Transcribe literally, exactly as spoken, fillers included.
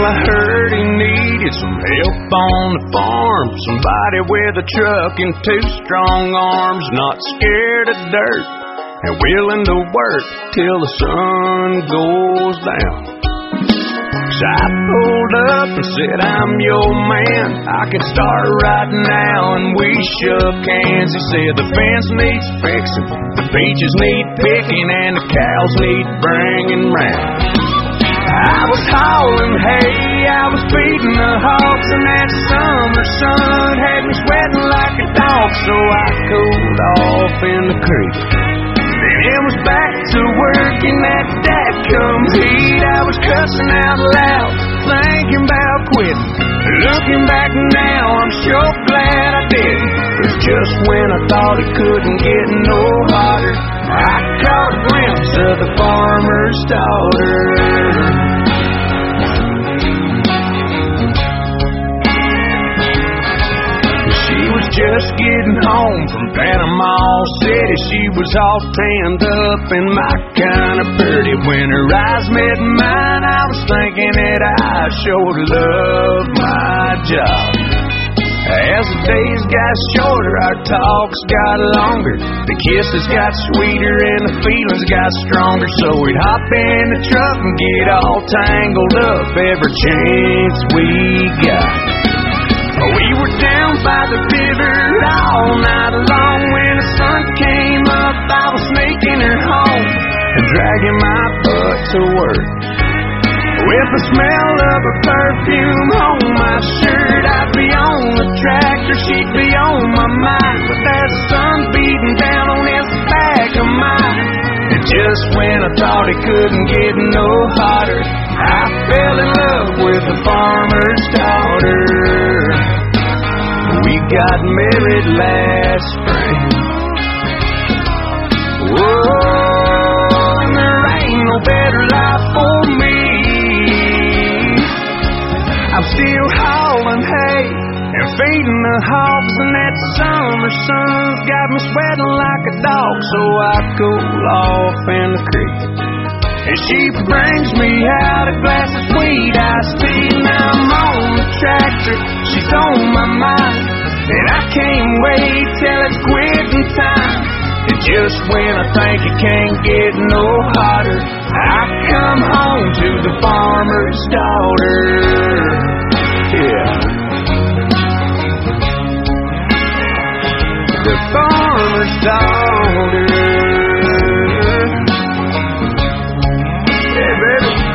I heard he needed some help on the farm. Somebody with a truck and two strong arms, not scared of dirt and willing to work till the sun goes down. So I pulled up and said, I'm your man, I can start right now. And we shook hands. He said the fence needs fixing, the peaches need picking, and the cows need bringing round. I was hauling hay, I was feeding the hogs, and that summer sun had me sweating like a dog. So I cooled off in the creek, then it was back to work in that dadgum heat. I was cussing out loud, thinking about quitting. Looking back now, I'm sure glad I didn't. It's just when I thought it couldn't get no hotter, I caught a glimpse of the farmer's daughter. Just getting home from Panama City, she was all tanned up and my kind of pretty. When her eyes met mine, I was thinking that I sure loved my job. As the days got shorter, our talks got longer, the kisses got sweeter and the feelings got stronger. So we'd hop in the truck and get all tangled up every chance we got. We were down by the river all night long. When the sun came up, I was sneaking her home and dragging my butt to work. With the smell of her perfume on my shirt, I'd be on the tractor, she'd be on my mind, with that sun beating down on this back of mine. And just when I thought it couldn't get no hotter, I fell in love with the farmer's daughter. We got married last spring. Whoa, and there ain't no better life for me. I'm still hauling hay and feeding the hogs, and that summer sun's got me sweating like a dog. So I cool off in the creek, and she brings me out a glass of sweet iced tea. Now I'm on the tractor, she's on my mind, and I can't wait till it's quitting time. And just when I think it can't get no hotter, I come home to the farmer's daughter. Yeah, the farmer's daughter. Hey, baby.